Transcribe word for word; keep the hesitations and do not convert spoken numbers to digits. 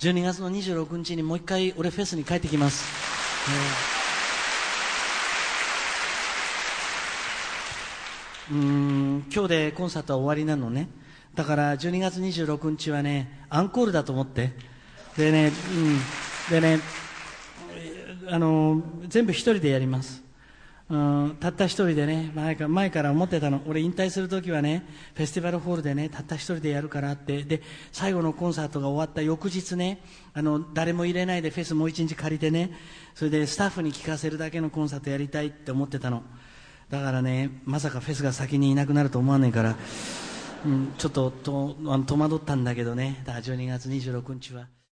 じゅうにがつのにじゅうろくにちにもう一回俺フェスに帰ってきます、えー、うーん今日でコンサートは終わりなのね。だからじゅうにがつにじゅうろくにちはねアンコールだと思ってでね、うん、でねあの全部一人でやります。うん、たった一人でね前か前から思ってたの。俺引退するときはねフェスティバルホールでねたった一人でやるからって。で最後のコンサートが終わった翌日ねあの誰も入れないでフェスもう一日借りてねそれでスタッフに聴かせるだけのコンサートやりたいって思ってたの。だからねまさかフェスが先にいなくなると思わないから、うん、ちょっととあの戸惑ったんだけどね。だからじゅうにがつにじゅうろくにちは